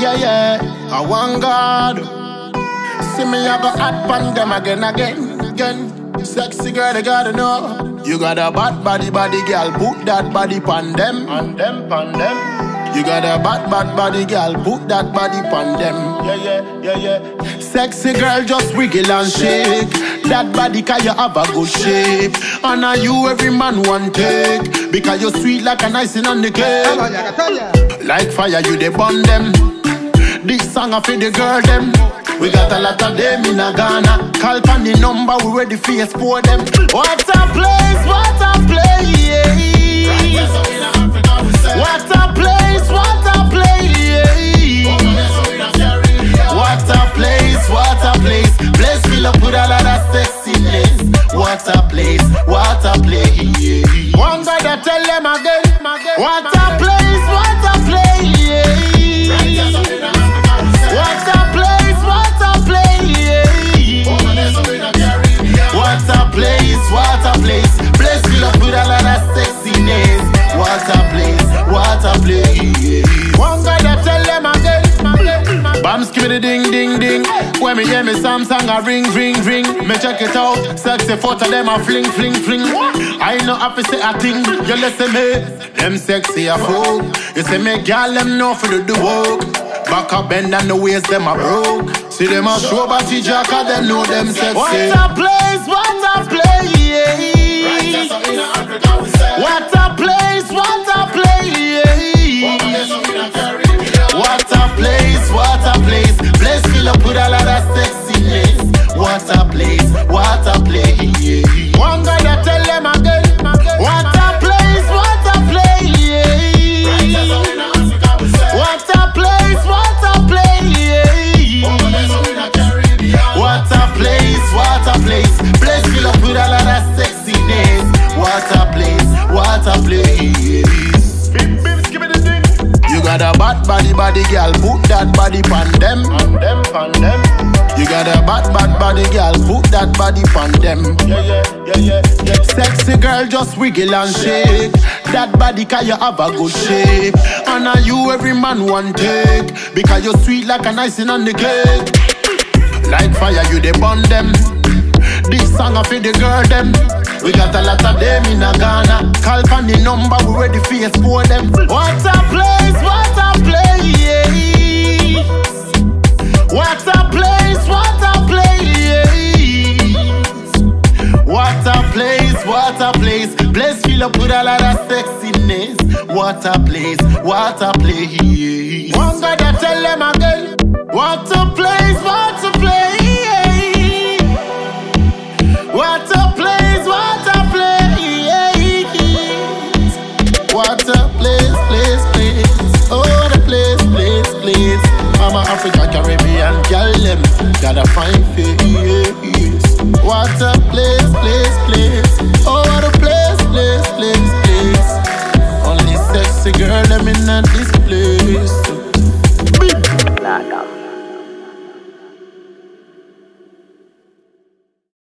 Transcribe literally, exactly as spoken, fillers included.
Yeah, yeah, I want God. See me, I go hot pan them again, again, again. Sexy girl, they gotta know. You got a bad body, body girl. Put that body pan them, pan them, pan them. You got a bad, bad body girl. Put that body pan them. Yeah, yeah, yeah, yeah. Sexy girl, just wiggle and shake that body, cause you have a good shape. And now you every man want take, because you're sweet like an icing on the cake. Like fire, you they burn them. This song I feel the girl them. We got a lot of them in a Ghana. Call on the number, we ready for export them. What a place, what a place. What a place, what a place. What a place, what a place. Place fill up with a lot of sexiness. What a place, what a place. One guy that tell them again. What a place, what a place. What a place, what a place. What a place, what a place. Place fill up with a lot of sexiness. What a place, what a place. One guy that tell them again. Bam skibidi ding ding ding. When me hear me Samsung a ring ring ring. Me check it out. Sexy photo them a fling fling fling. I know have to say a thing. You listen me. Them sexy a fool. You say me girl them know for do the work. Back up bend and the waist them a broke. See them a show body jack and they know them sexy. What a place, what a place. What a place, what a place. What a place, what a place. Place fill up with a lot of sexiness. What a place, what a place. One guy that tell them again. What a place, what a place. What a place, what a place. What a place, what a place. Place fill up with a lot of sexiness. What a place, what a place. Bim, bim, skip it, ding. You got a bad body, body girl. Put that body pan them, pan them, pan them. You got a bad, bad body girl. Put that body pan them. Yeah, yeah, yeah, yeah, yeah. Sexy girl, just wiggle and shake that body, cause you have a good shape. And now you every man want take, because you're sweet like an icing on the cake. Like fire, you they burn them. This song I feel the girl them. We got a lot of them in a Ghana. Call on the number, we ready for export them. What a place, what a place. What a place, what a place. What a place, what a place. Place fill up with a lot of sexiness. What a place, what a place. One guy that tell them again. What a place, what a place. What a place, what a place. What a place, place, place. Oh, the place, place, place. Mama Africa, Caribbean, girl them got a fine face. What a place, place, place. Oh, what a place, place, place, place. Only sexy girl them in this place.